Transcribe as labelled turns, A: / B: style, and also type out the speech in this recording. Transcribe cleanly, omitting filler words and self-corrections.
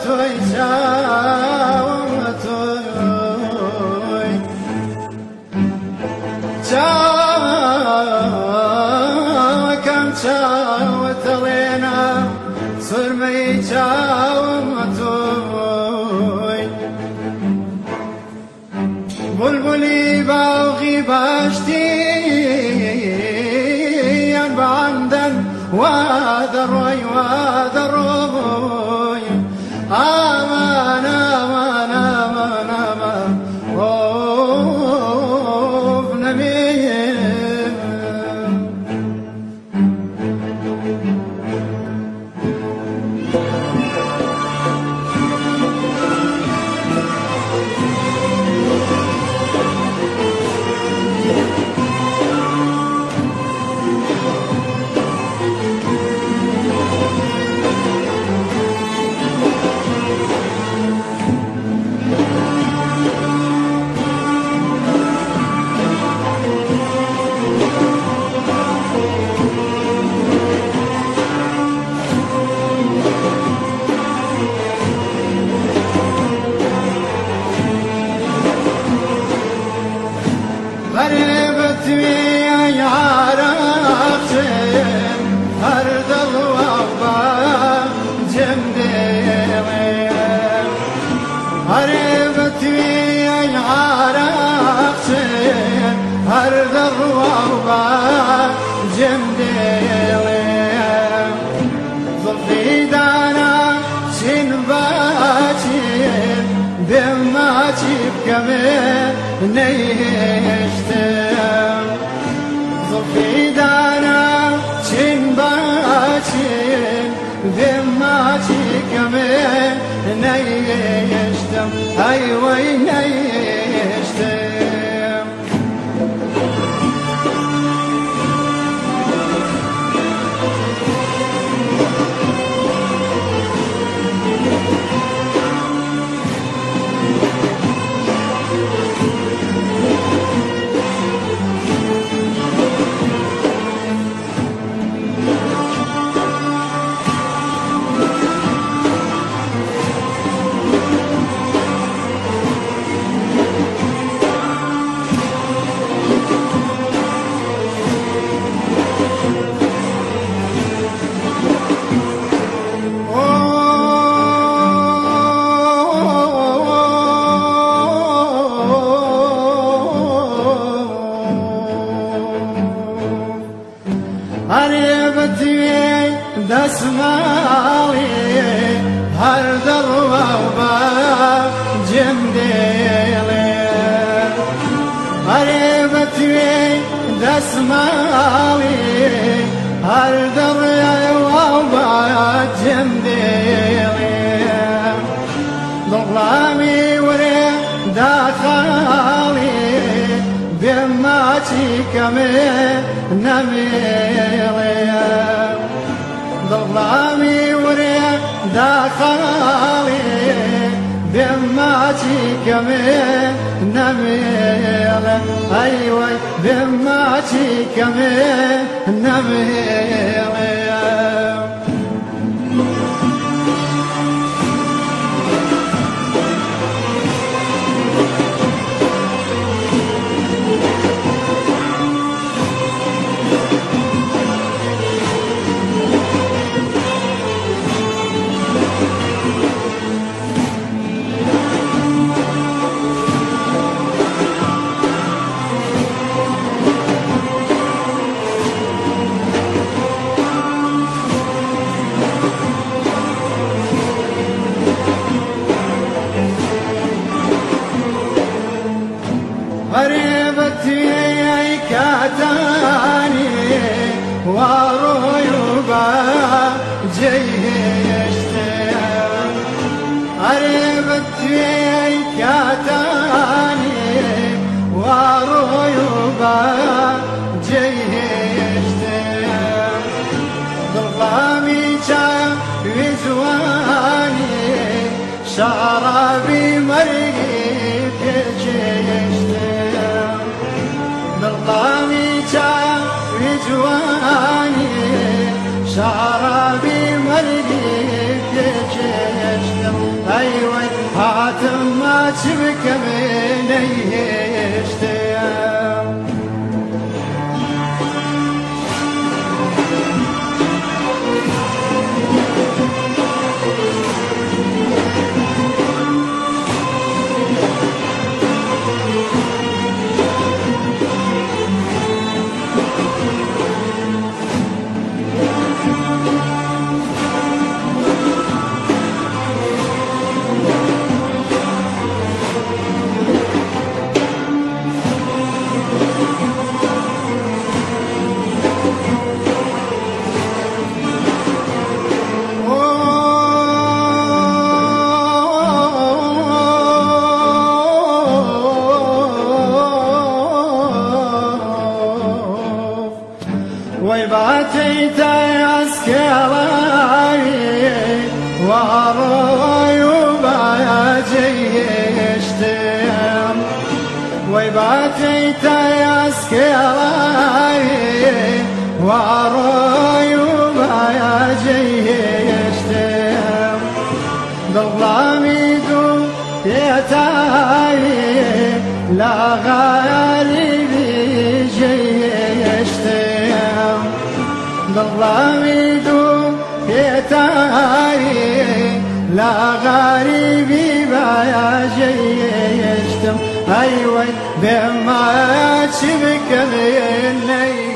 A: توی چاوم توی چاوکم چاو تلینا سرمی چاوم توی بلبلی باغی باشتی بعندن وادروي آمان آمان آمان آمان خوف نمیم غريبت ويا عرفتين أرض الوفا جنبي غريبت ويا عرفتين أرض الوفا جنبي ظلفي دانا شنباتين بما تبقى نيشتم ظلفي دانا شنباتين بما تبقى نيشتم أيوة نيشتم قريبتي دسمالي هر دروابا جنديلي قريبتي دسمالي هر دروابا جنديلي ظلامي وري داخلي بما تكمل نميلي ظلامي وري داخلي بما تكمل نميلي أيوة بما تكمل نميلي غريبتي كاتاني ورويبا جيشتم غريبتي كاتاني ورويبا جيشتم ظلامي كان وزواني شعرابي مريب جيشتم ظلامي كان وزواني شعرابي مريب جيشتم باتيت يا سكيراي واروي وما جيشتم ظلامي دوم يتاي لا غالبي جيشتم ظلامي دوم يتاي لا غريبي بايا جيشتم أيوة بما شبك الليل